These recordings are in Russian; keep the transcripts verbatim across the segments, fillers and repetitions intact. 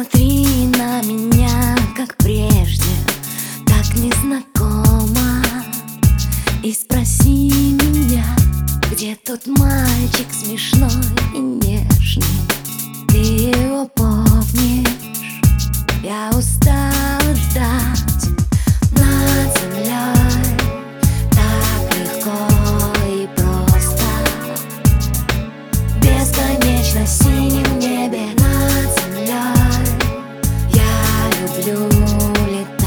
Посмотри на меня, как прежде, так незнакомо, и спроси меня, где тот мальчик смешной и нежный. Ты его помнишь? Я устала ждать над землей, так легко и просто, в бесконечно синем небе над землей. Я люблю летать.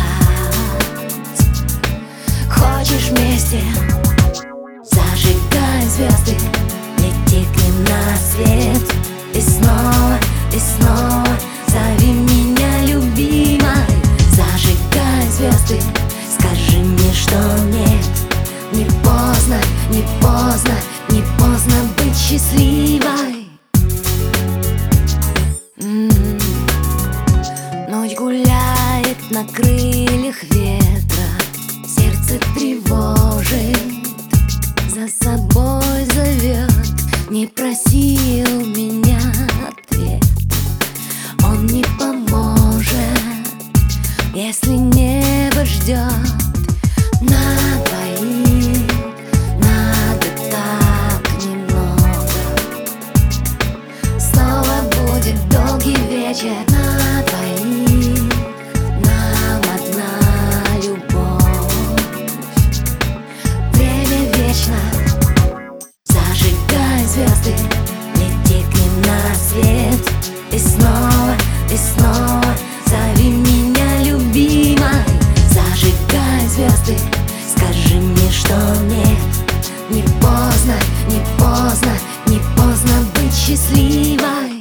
Хочешь вместе? Зажигай звезды, лети к ним на свет. И снова, и снова зови меня, любимой. Зажигай звезды, скажи мне, что нет. Не поздно, не поздно, не поздно быть счастливой. М-м-м. Ночь гуляет на крыльях ветра, сердце тревожит, за собой зовет. Не просил меня ответ, он не поможет, если небо ждет. На двоих надо так немного, снова будет долгий вечер. На двоих нам одна любовь, время вечно. Зажигай звезды, лети к ним на свет. И снова, и снова зови меня, любимой. Зажигай звезды, скажи мне, что нет. Не поздно, не поздно, не поздно быть счастливой.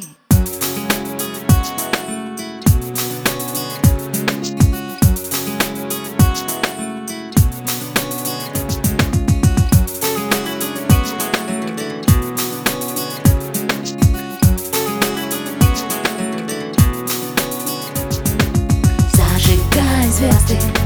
Звезды.